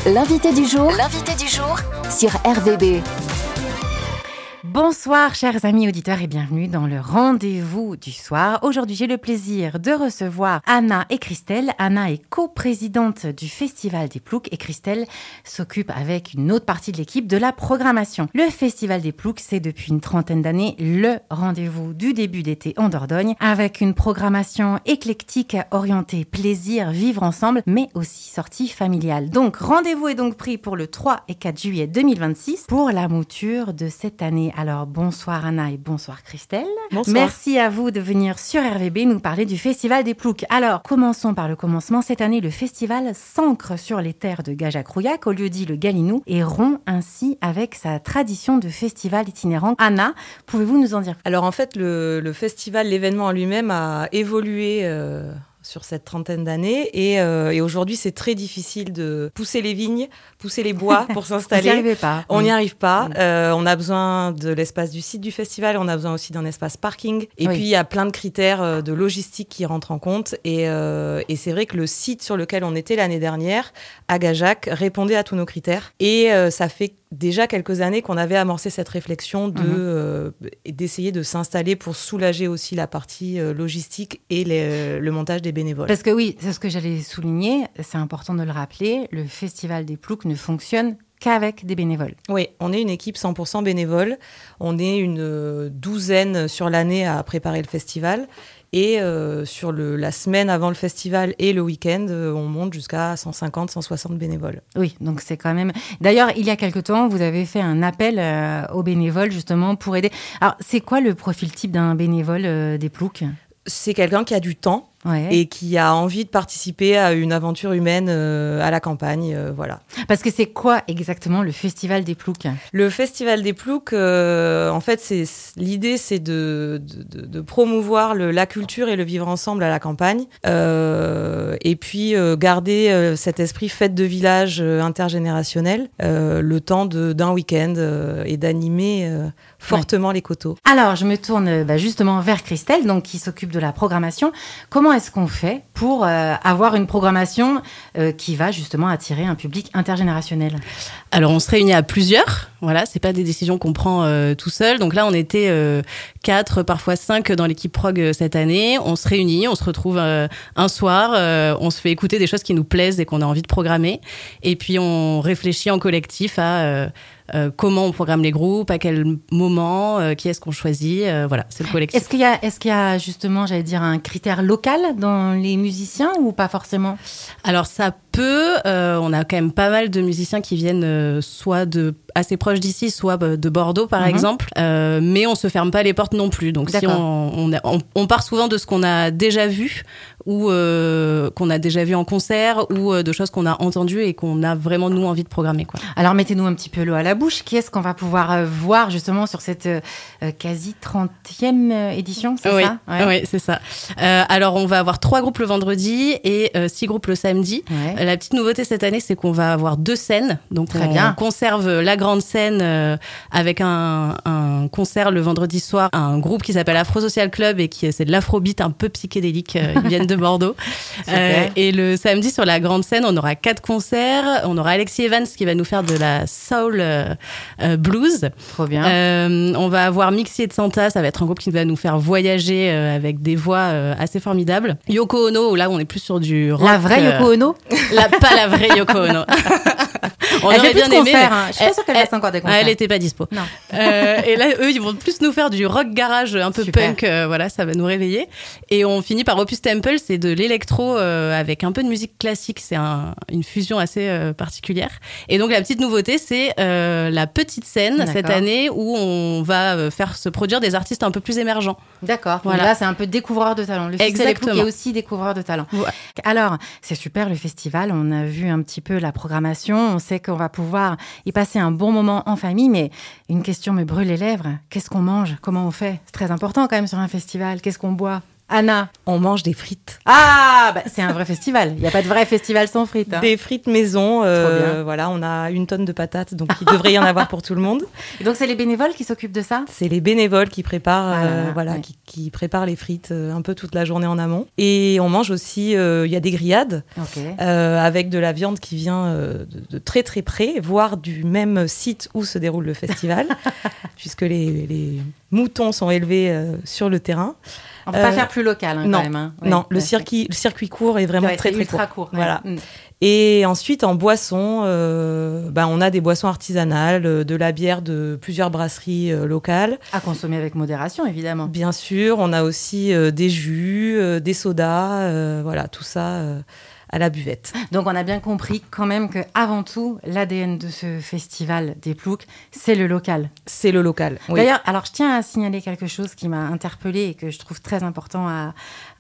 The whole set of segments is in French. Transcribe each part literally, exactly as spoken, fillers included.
L'invité du jour, l'invité du jour sur R V B. Bonsoir chers amis auditeurs et bienvenue dans le rendez-vous du soir. Aujourd'hui j'ai le plaisir de recevoir Anna et Christelle. Anna est coprésidente du Festival des Ploucs et Christelle s'occupe avec une autre partie de l'équipe de la programmation. Le Festival des Ploucs, c'est depuis une trentaine d'années le rendez-vous du début d'été en Dordogne avec une programmation éclectique orientée plaisir, vivre ensemble mais aussi sortie familiale. Donc rendez-vous est donc pris pour le trois et quatre juillet deux mille vingt-six pour la mouture de cette année. Alors, bonsoir Anna et bonsoir Christelle. Bonsoir. Merci à vous de venir sur R V B nous parler du Festival des Ploucs. Alors, commençons par le commencement. Cette année, le festival s'ancre sur les terres de Gajac-Rouillac, au lieu dit le Galinou, et rompt ainsi avec sa tradition de festival itinérant. Anna, pouvez-vous nous en dire plus ? Alors en fait, le, le festival, l'événement en lui-même a évolué euh, sur cette trentaine d'années et, euh, et aujourd'hui, c'est très difficile de pousser les vignes, pousser les bois pour s'installer. Vous n'y arrivez pas. On n'y oui. arrive pas. Oui. Euh, on a besoin de l'espace du site du festival, on a besoin aussi d'un espace parking. Et Oui. puis, il y a plein de critères de logistique qui rentrent en compte. Et, euh, et c'est vrai que le site sur lequel on était l'année dernière, à Gajac, répondait à tous nos critères. Et euh, ça fait déjà quelques années qu'on avait amorcé cette réflexion de, mmh. euh, d'essayer de s'installer pour soulager aussi la partie euh, logistique et les, le montage des bénévoles. Parce que oui, c'est ce que j'allais souligner, c'est important de le rappeler, le Festival des Ploucs ne fonctionne qu'avec des bénévoles. Oui, on est une équipe cent pour cent bénévole. On est une douzaine sur l'année à préparer le festival. Et euh, sur le, la semaine avant le festival et le week-end, euh, on monte jusqu'à cent cinquante, cent soixante bénévoles. Oui, donc c'est quand même... D'ailleurs, il y a quelque temps, vous avez fait un appel euh, aux bénévoles justement pour aider. Alors, c'est quoi le profil type d'un bénévole euh, des Ploucs ? C'est quelqu'un qui a du temps. Ouais. Et qui a envie de participer à une aventure humaine euh, à la campagne, euh, voilà. Parce que c'est quoi exactement le Festival des Ploucs ? Le Festival des Ploucs, euh, en fait, c'est, l'idée, c'est de, de, de promouvoir le, la culture et le vivre ensemble à la campagne, euh, et puis euh, garder euh, cet esprit fête de village euh, intergénérationnel, euh, le temps de, d'un week-end euh, et d'animer euh, fortement ouais. les coteaux. Alors, je me tourne bah, justement vers Christelle, donc qui s'occupe de la programmation. Comment est-ce qu'on fait pour euh, avoir une programmation euh, qui va justement attirer un public intergénérationnel ? Alors, on se réunit à plusieurs. Voilà, c'est pas des décisions qu'on prend euh, tout seul. Donc là, on était euh, quatre, parfois cinq dans l'équipe prog euh, cette année. On se réunit, on se retrouve euh, un soir, euh, on se fait écouter des choses qui nous plaisent et qu'on a envie de programmer. Et puis, on réfléchit en collectif à... Euh, Euh, comment on programme les groupes, à quel moment, euh, qui est-ce qu'on choisit, euh, voilà, c'est le collectif. Est-ce qu'il y a, est-ce qu'il y a justement, j'allais dire, un critère local dans les musiciens ou pas forcément ? Alors ça peut, euh, on a quand même pas mal de musiciens qui viennent euh, soit de assez proches d'ici, soit de Bordeaux par mm-hmm. exemple, euh, mais on se ferme pas les portes non plus. Donc D'accord. si on, on, a, on, on part souvent de ce qu'on a déjà vu ou euh, qu'on a déjà vu en concert ou euh, de choses qu'on a entendues et qu'on a vraiment nous envie de programmer, quoi. Alors mettez-nous un petit peu l'eau à la bouche. Qui est-ce qu'on va pouvoir euh, voir justement sur cette euh, quasi trentième édition, c'est oui, ça ouais. Oui, c'est ça. Euh, alors on va avoir trois groupes le vendredi et euh, six groupes le samedi. Ouais. La petite nouveauté cette année, c'est qu'on va avoir deux scènes. Donc Très on bien. conserve la grande scène euh, avec un, un concert le vendredi soir, un groupe qui s'appelle Afro Social Club et qui c'est de l'afrobeat un peu psychédélique. Euh, ils viennent de Bordeaux. Euh, et le samedi sur la grande scène, on aura quatre concerts. On aura Alexis Evans qui va nous faire de la soul euh, euh, blues. Trop bien. Euh, on va avoir Mixi et de Santa, ça va être un groupe qui va nous faire voyager euh, avec des voix euh, assez formidables. Yoko Ono, là on est plus sur du rock. La vraie Yoko Ono euh, la, Pas la vraie Yoko Ono. On elle aurait bien aimé. Concert, hein. Je suis pas sûre qu'elle fasse encore des concerts. Elle était pas dispo. Non. Euh, et là, eux, ils vont plus nous faire du rock garage un peu Super. Punk. Euh, voilà, ça va nous réveiller. Et on finit par Opus Temple, c'est de l'électro euh, avec un peu de musique classique. C'est un, une fusion assez euh, particulière. Et donc la petite nouveauté, c'est euh, la petite scène D'accord. cette année où on va faire se produire des artistes un peu plus émergents. D'accord. Voilà. Là, c'est un peu découvreur de talent. Le Festival des Ploucs est aussi découvreur de talent. Ouais. Alors, c'est super le festival. On a vu un petit peu la programmation. On sait qu'on va pouvoir y passer un bon moment en famille, mais une question me brûle les lèvres. Qu'est-ce qu'on mange ? Comment on fait ? C'est très important quand même sur un festival. Qu'est-ce qu'on boit ? Anna? On mange des frites. Ah, bah, c'est un vrai festival. Il n'y a pas de vrai festival sans frites. Hein. Des frites maison. Euh, voilà, on a une tonne de patates, donc il devrait y en avoir pour tout le monde. Et donc, c'est les bénévoles qui s'occupent de ça? C'est les bénévoles qui préparent, ah là là, euh, voilà, ouais. qui, qui préparent les frites euh, un peu toute la journée en amont. Et on mange aussi, il euh, y a des grillades okay. euh, avec de la viande qui vient euh, de, de très très près, voire du même site où se déroule le festival, puisque les, les moutons sont élevés euh, sur le terrain. On ne peut euh, pas faire plus local hein, non, quand même. Hein. Non, ouais, le, ouais, circuit, le circuit court est vraiment ouais, très, très ultra court. court. Voilà. Ouais. Mm. Et ensuite, en boisson, euh, bah, on a des boissons artisanales, euh, de la bière de plusieurs brasseries euh, locales. À consommer avec modération, évidemment. Bien sûr, on a aussi euh, des jus, euh, des sodas, euh, voilà, tout ça euh, à la buvette. Donc, on a bien compris quand même qu'avant tout, l'A D N de ce festival des Ploucs, c'est le local. C'est le local, oui. D'ailleurs, alors, je tiens à signaler quelque chose qui m'a interpellée et que je trouve très important à,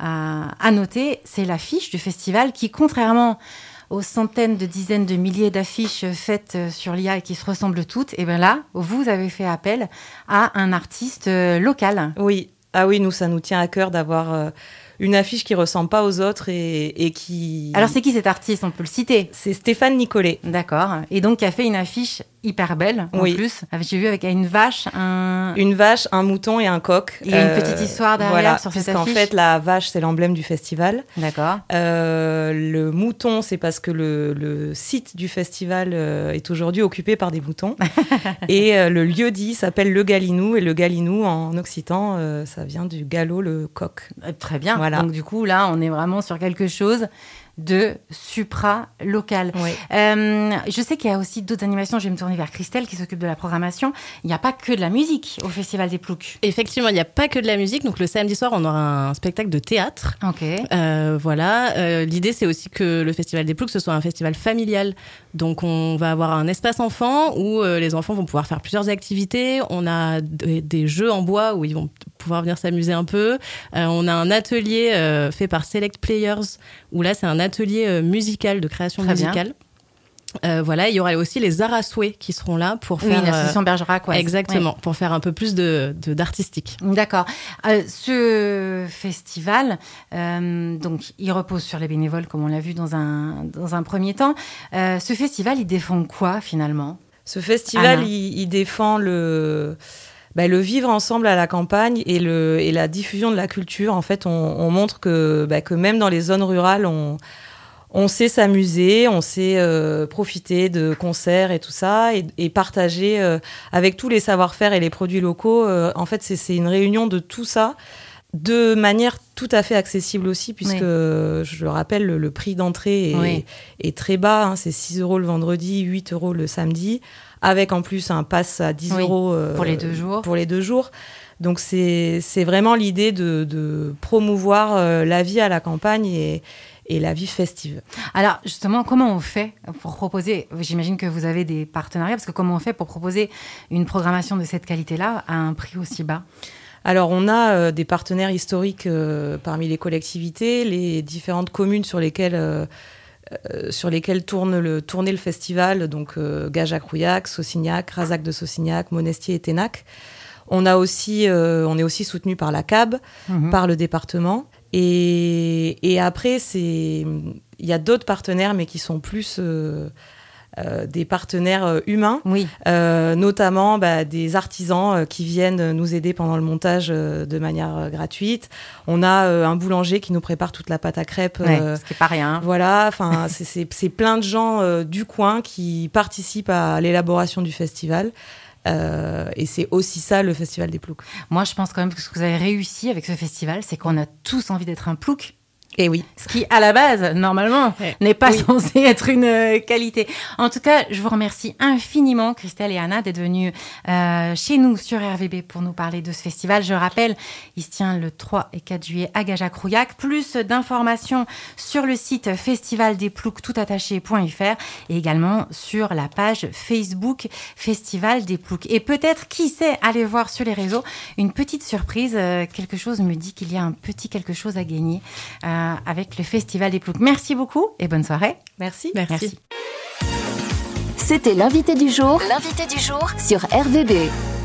à, à noter. C'est l'affiche du festival qui, contrairement aux centaines de dizaines de milliers d'affiches faites sur l'I A et qui se ressemblent toutes, et bien là, vous avez fait appel à un artiste local. Oui, ah oui, nous, ça nous tient à cœur d'avoir euh, une affiche qui ne ressemble pas aux autres et, et qui... Alors, c'est qui cet artiste? On peut le citer. C'est Stéphane Nicolet. D'accord. Et donc, qui a fait une affiche hyper belle, en oui. plus. J'ai vu avec une vache, un... Une vache, un mouton et un coq. Il y a euh, une petite histoire derrière voilà, sur cette puisqu'en affiche. fait, la vache, c'est l'emblème du festival. D'accord. Euh, le mouton, c'est parce que le, le site du festival euh, est aujourd'hui occupé par des moutons. et euh, le lieu-dit s'appelle le Galinou. Et le Galinou, en occitan, euh, ça vient du galop, le coq. Euh, très bien. Voilà. Donc, du coup, là, on est vraiment sur quelque chose de supra-local. Oui. Euh, je sais qu'il y a aussi d'autres animations. Je vais me tourner vers Christelle qui s'occupe de la programmation. Il n'y a pas que de la musique au Festival des Ploucs. Effectivement, il n'y a pas que de la musique. Donc le samedi soir, on aura un spectacle de théâtre. Ok. Euh, voilà. Euh, l'idée, c'est aussi que le Festival des Ploucs, ce soit un festival familial. Donc on va avoir un espace enfant où euh, les enfants vont pouvoir faire plusieurs activités. On a d- des jeux en bois où ils vont pouvoir venir s'amuser un peu. Euh, on a un atelier euh, fait par Select Players où là, c'est un atelier euh, musical, de création Très musicale. bien. Euh, voilà, il y aura aussi les arts à souhait qui seront là pour oui, faire... l'association euh, Bergerac, ouais. Exactement, ouais. pour faire un peu plus de, de, d'artistique. D'accord. Euh, ce festival, euh, donc, il repose sur les bénévoles, comme on l'a vu dans un, dans un premier temps. Euh, ce festival, il défend quoi, finalement ? Ce festival, il, il défend le... Bah, le vivre ensemble à la campagne et, le, et la diffusion de la culture. En fait, on, on montre que, bah, que même dans les zones rurales, on, on sait s'amuser, on sait euh, profiter de concerts et tout ça, et, et partager euh, avec tous les savoir-faire et les produits locaux. Euh, en fait, c'est, c'est une réunion de tout ça, de manière tout à fait accessible aussi, puisque, oui. je le rappelle, le, le prix d'entrée est, oui. est très bas. Hein, c'est six euros le vendredi, huit euros le samedi. Avec en plus un pass à dix oui, euros euh, pour les deux jours. Pour les deux jours. Donc c'est, c'est vraiment l'idée de, de promouvoir euh, la vie à la campagne et, et la vie festive. Alors justement, comment on fait pour proposer, j'imagine que vous avez des partenariats, parce que comment on fait pour proposer une programmation de cette qualité-là à un prix aussi bas ? Alors, on a euh, des partenaires historiques euh, parmi les collectivités, les différentes communes sur lesquelles... Euh, Euh, sur lesquels tourne le, tournait le festival, donc euh, Gajac-Rouillac, Saucignac, Razac de Saucignac, Monestier et Ténac. On, a aussi, euh, on est aussi soutenu par la C A B, mmh. par le département. Et, et après, il y a d'autres partenaires, mais qui sont plus... Euh, Euh, des partenaires euh, humains, oui. euh, notamment bah, des artisans euh, qui viennent nous aider pendant le montage euh, de manière euh, gratuite. On a euh, un boulanger qui nous prépare toute la pâte à crêpes. Ouais, euh, ce qui n'est pas rien. Voilà, enfin, c'est, c'est, c'est plein de gens euh, du coin qui participent à l'élaboration du festival. Euh, et c'est aussi ça, le Festival des Ploucs. Moi, je pense quand même que ce que vous avez réussi avec ce festival, c'est qu'on a tous envie d'être un plouc. Et oui. Ce qui, à la base, normalement, ouais. n'est pas oui. censé être une euh, qualité. En tout cas, je vous remercie infiniment, Christelle et Anna, d'être venues euh, chez nous sur R V B pour nous parler de ce festival. Je rappelle, il se tient le trois et quatre juillet à Gajac-Rouillac. Plus d'informations sur le site festival des ploucs tout attaché point f r et également sur la page Facebook Festival des Ploucs. Et peut-être, qui sait, aller voir sur les réseaux une petite surprise. Euh, quelque chose me dit qu'il y a un petit quelque chose à gagner. Euh, avec le Festival des Ploucs. Merci beaucoup et bonne soirée. Merci. Merci. Merci. C'était l'invité du jour, l'invité du jour sur R V B.